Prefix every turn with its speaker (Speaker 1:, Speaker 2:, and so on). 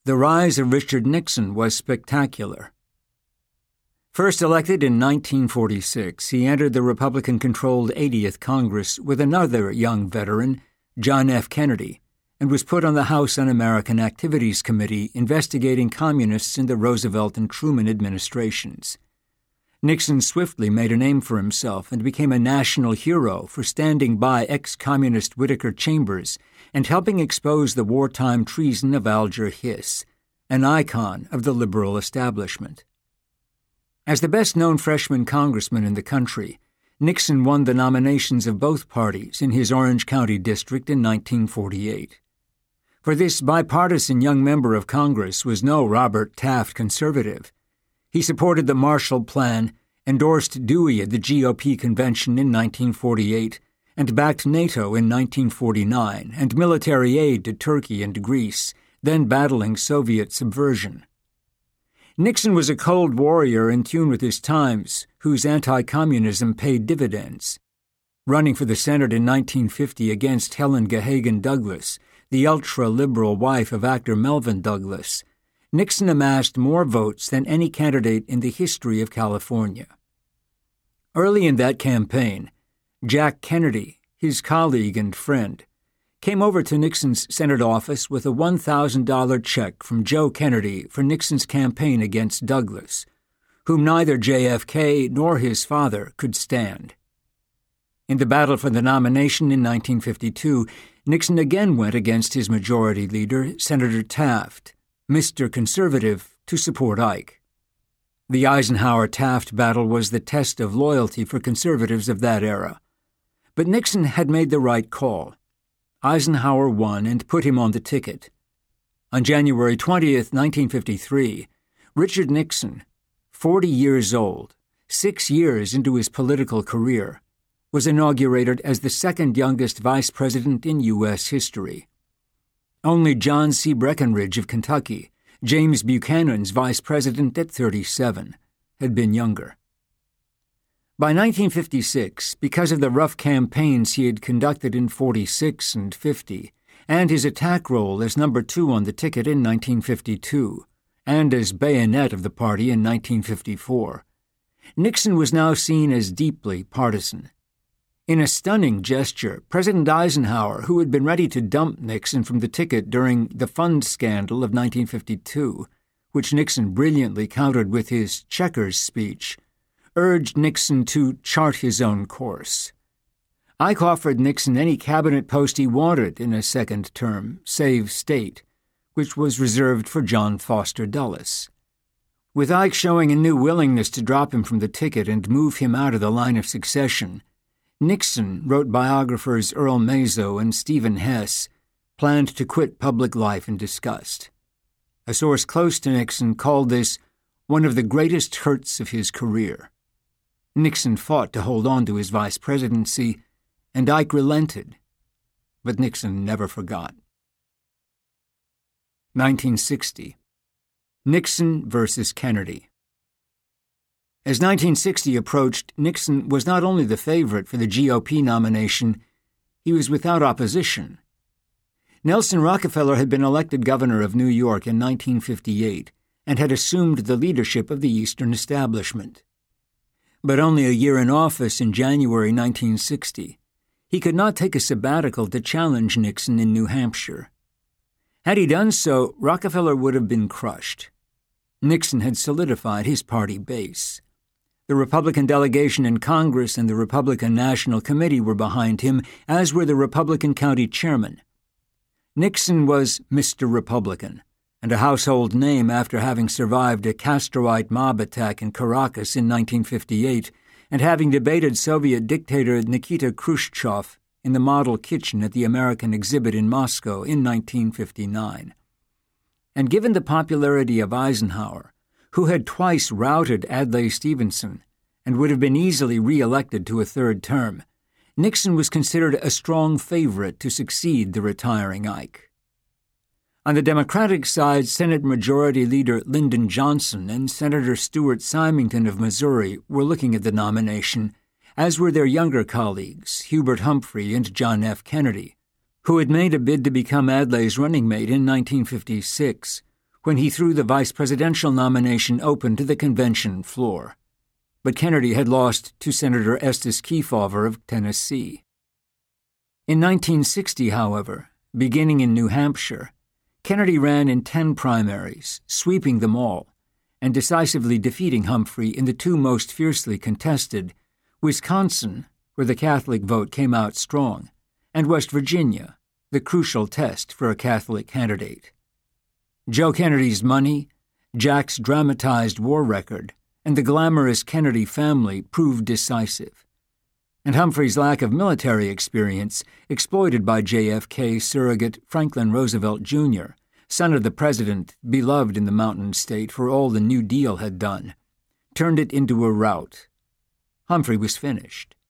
Speaker 1: The rise of Richard Nixon was spectacular. First elected in 1946, he entered the Republican-controlled 80th Congress with another young veteran, John F. Kennedy, and was put on the House Un-American Activities Committee investigating communists in the Roosevelt and Truman administrations. Nixon swiftly made a name for himself and became a national hero for standing by ex-communist Whittaker Chambers and helping expose the wartime treason of Alger Hiss, an icon of the liberal establishment. As the best-known freshman congressman in the country, Nixon won the nominations of both parties in his Orange County district in 1948. For this bipartisan young member of Congress was no Robert Taft conservative. He supported the Marshall Plan, endorsed Dewey at the GOP convention in 1948, and backed NATO in 1949 and military aid to Turkey and Greece, then battling Soviet subversion. Nixon was a cold warrior in tune with his times, whose anti-communism paid dividends. Running for the Senate in 1950 against Helen Gahagan Douglas, the ultra-liberal wife of actor Melvyn Douglas, Nixon amassed more votes than any candidate in the history of California. Early in that campaign, Jack Kennedy, his colleague and friend, came over to Nixon's Senate office with a $1,000 check from Joe Kennedy for Nixon's campaign against Douglas, whom neither JFK nor his father could stand. In the battle for the nomination in 1952, Nixon again went against his majority leader, Senator Taft, Mr. Conservative, to support Ike. The Eisenhower-Taft battle was the test of loyalty for conservatives of that era. But Nixon had made the right call. Eisenhower won and put him on the ticket. On January 20th, 1953, Richard Nixon, 40 years old, 6 years into his political career, was inaugurated as the second youngest vice president in U.S. history. Only John C. Breckinridge of Kentucky, James Buchanan's vice president at 37, had been younger. By 1956, because of the rough campaigns he had conducted in 46 and 50, and his attack role as number 2 on the ticket in 1952, and as bayonet of the party in 1954, Nixon was now seen as deeply partisan. In a stunning gesture, President Eisenhower, who had been ready to dump Nixon from the ticket during the fund scandal of 1952, which Nixon brilliantly countered with his checkers speech, urged Nixon to chart his own course. Ike offered Nixon any cabinet post he wanted in a second term, save state, which was reserved for John Foster Dulles. With Ike showing a new willingness to drop him from the ticket and move him out of the line of succession, Nixon, wrote biographers Earl Mazo and Stephen Hess, planned to quit public life in disgust. A source close to Nixon called this one of the greatest hurts of his career. Nixon fought to hold on to his vice presidency, and Ike relented. But Nixon never forgot. 1960. Nixon versus Kennedy. As 1960 approached, Nixon was not only the favorite for the GOP nomination, he was without opposition. Nelson Rockefeller had been elected governor of New York in 1958 and had assumed the leadership of the Eastern establishment. But only a year in office in January 1960, he could not take a sabbatical to challenge Nixon in New Hampshire. Had he done so, Rockefeller would have been crushed. Nixon had solidified his party base. The Republican delegation in Congress and the Republican National Committee were behind him, as were the Republican county chairmen. Nixon was Mr. Republican, and a household name after having survived a Castroite mob attack in Caracas in 1958 and having debated Soviet dictator Nikita Khrushchev in the model kitchen at the American exhibit in Moscow in 1959. And given the popularity of Eisenhower, who had twice routed Adlai Stevenson and would have been easily re-elected to a third term, Nixon was considered a strong favorite to succeed the retiring Ike. On the Democratic side, Senate Majority Leader Lyndon Johnson and Senator Stuart Symington of Missouri were looking at the nomination, as were their younger colleagues, Hubert Humphrey and John F. Kennedy, who had made a bid to become Adlai's running mate in 1956, when he threw the vice presidential nomination open to the convention floor. But Kennedy had lost to Senator Estes Kefauver of Tennessee. In 1960, however, beginning in New Hampshire, Kennedy ran in 10 primaries, sweeping them all, and decisively defeating Humphrey in the two most fiercely contested, Wisconsin, where the Catholic vote came out strong, and West Virginia, the crucial test for a Catholic candidate. Joe Kennedy's money, Jack's dramatized war record, and the glamorous Kennedy family proved decisive. And Humphrey's lack of military experience, exploited by JFK surrogate Franklin Roosevelt Jr., son of the president beloved in the Mountain State for all the New Deal had done, turned it into a rout. Humphrey was finished.